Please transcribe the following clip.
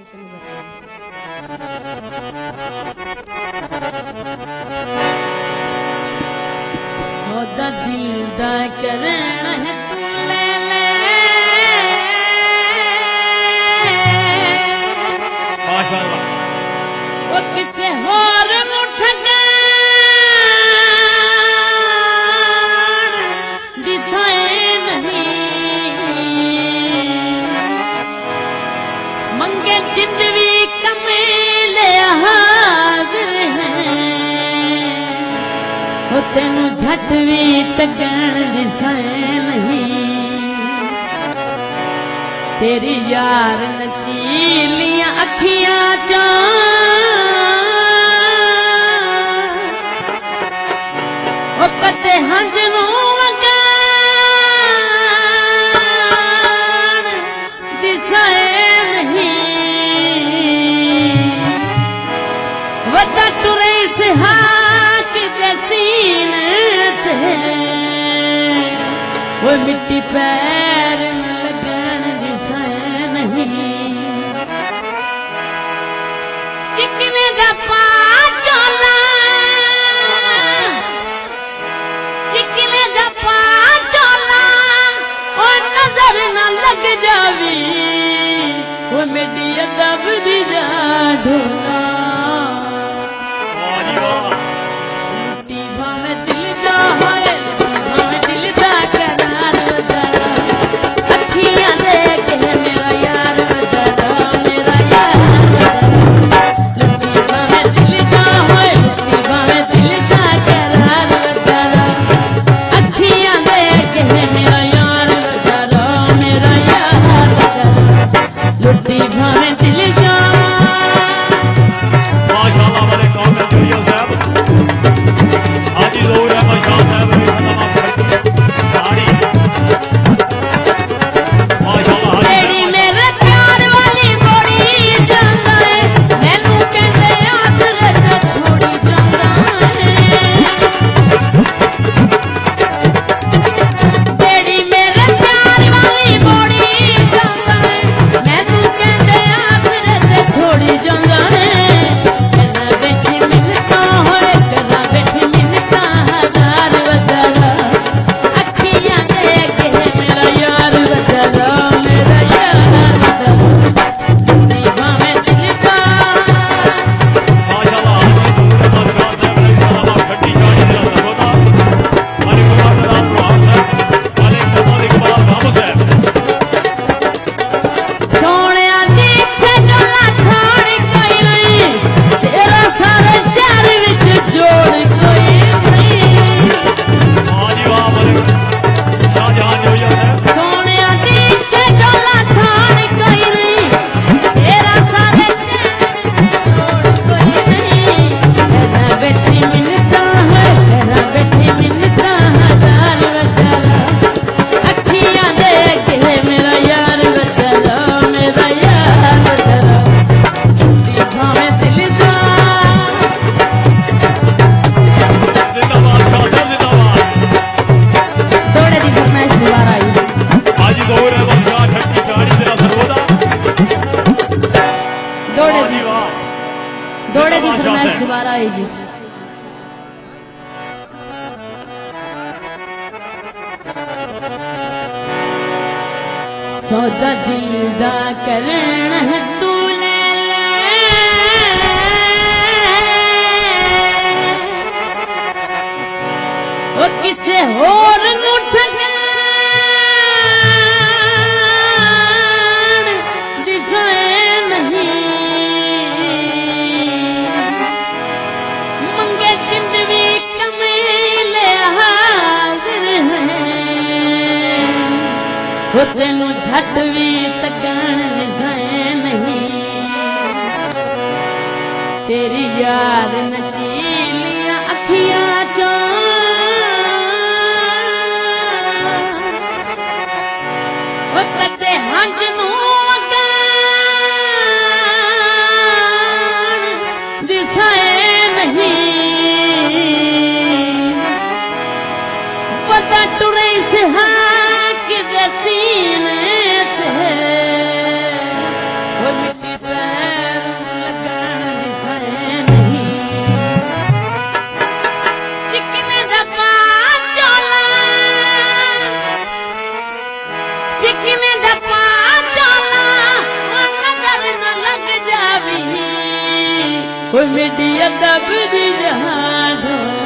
से नजर सौदा दिल दा करना है तू ले ले माशाअल्लाह वो किसे होर नु ठगण दिसाए नहीं मंगे जिंदवी कमेले हाजिर हैं वो तेनू झट भी तगण दिसाए नहीं तेरी यार नशीलियां अखियां चा वो कते हंज नू दिसाए नहीं वदा तुरे से हाक दे सीने ते वो मिट्टी पैर में लगन दिसाए नहीं चिकने दा पा चोला चिकने दा पा चोला ओ नजर न लग जावी वो मेरी अदब दी जा ढोला लुटी भावे दिल दा होए भावे दिल दा करार वजरा अखियां देख है मेरा यार वजरा मेरा यार लुटी भावे दिल दा होए लुटी भावे दिल दा करार वजरा अखियां देख है मेरा यार वजरा मेरा यार लुटी भावे दिल दा माशाअल्लाह हमारे कौम में दुनिया साहब हाजी जोर है माशाअल्लाह साहब तेरी मेरे प्यार वाली बड़ी जांदा है मैनू कहंदे आसरत छोड़ी जांदा है तेरी मेरे प्यार वाली बड़ी जांदा है मैनू कहंदे आसरत छोड़ी जांदा है करा बैठी मिन्नता होए करा बैठी मिन्नता हजार वजरा अखियां देख है मेरा यार वजरा मेरा यार लुटी भावे दिल का माशाअल्लाह हाजी जोर है माशाअल्लाह साहब खट्टी चाड़ी दा सबोता हमारे गुलाम राम साहब वाले कमाल इकबाल बाबू साहब सोनिया दी थे जोला थाड़ कोई नहीं तेरा सारे शहर विच जोड़ कोई नहीं हाजी वाह हमारे शाहजहां जोया साहब सोनिया दी थे जोला थाड़ कोई नहीं तेरा सारे शहर विच जोड़ कोई नहीं तेरा बैठी मिन्नता है तेरा बैठी मिन्नता हजार वजरा अखियां देख है मेरा यार वजरा मेरा यार वजरा लुटी भावे दिल दा जिंदाबाद शाह साहब जिंदाबाद दौड़े दी फरमाइश दोबारा आई हाजी जोर है माशाअल्लाह खट्टी चाड़ी दा सबोता दौड़े हाजी वाह दौड़े दी फरमाइश दोबारा आई जी सौदा दिल दा करना है तू ले ले वो किसे होर नु ठगण दिसाए नहीं मंगे जिंदवी कमेले हाजिर हैं वो तेनू झट भी तगण दिसाए नहीं तेरी यार नशीलियां अखियां चा वो कते हंज नू दिसाए नहीं पता तुरे से हाक दे सीने ते वो मिट्टी पे कोई मीडिया दब दी जहां